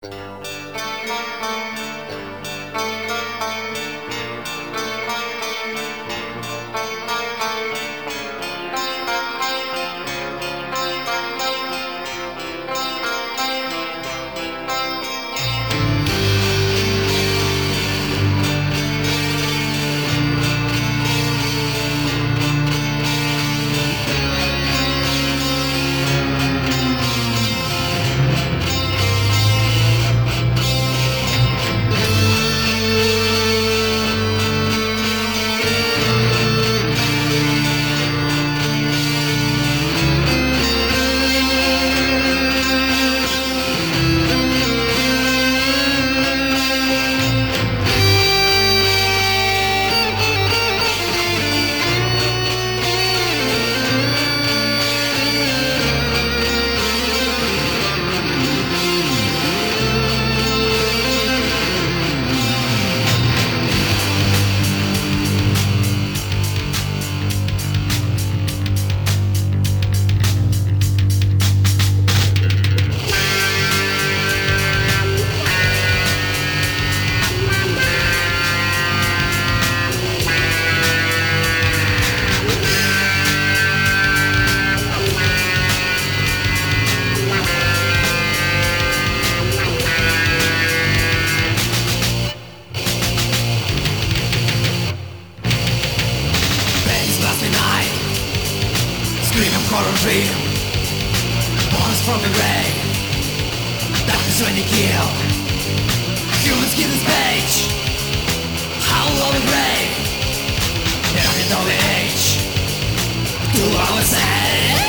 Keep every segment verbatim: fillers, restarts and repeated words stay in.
Screaming horror dream, bones from the grave. Darkness when you kill. Humans kill this page. How long the grave? Never in all the age. Do I was say?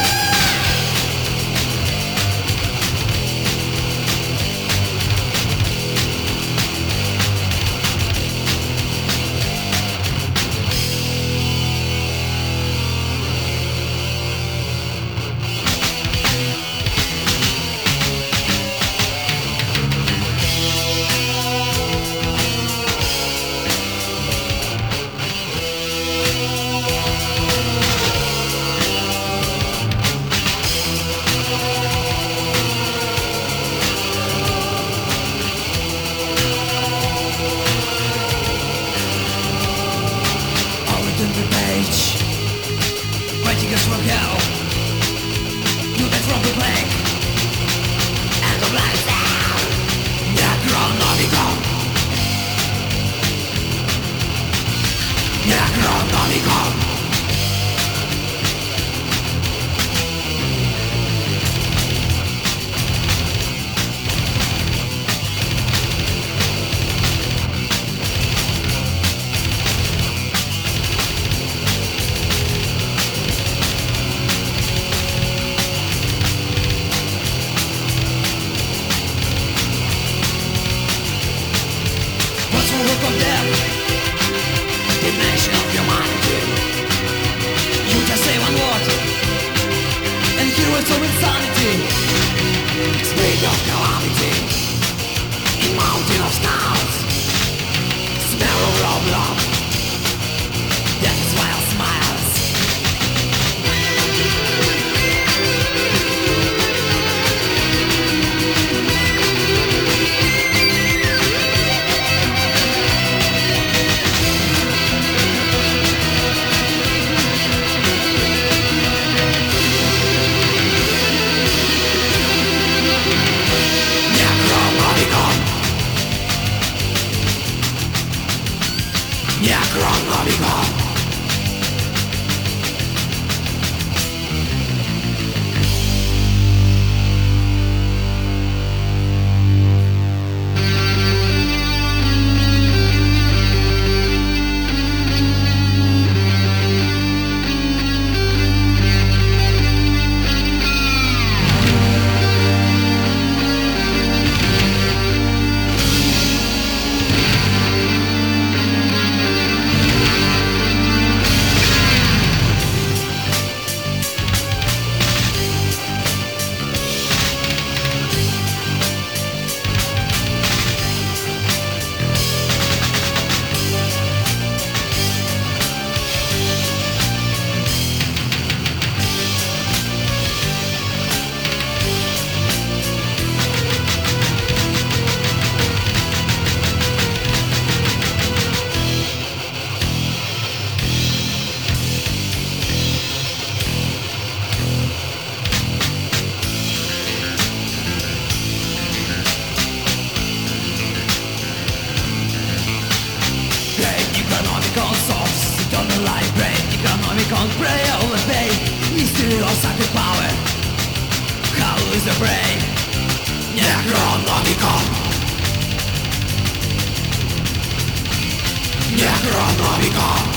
Fighting us from hell, you that from the plague, and the black sound, Necronomicon, Necronomicon. Look of death, dimension of humanity. You just say one word, and heroes of insanity. Speed of calamity, in mountain of stars. Smell of raw blood, death is wild smiles. Necronomicon Necronomicon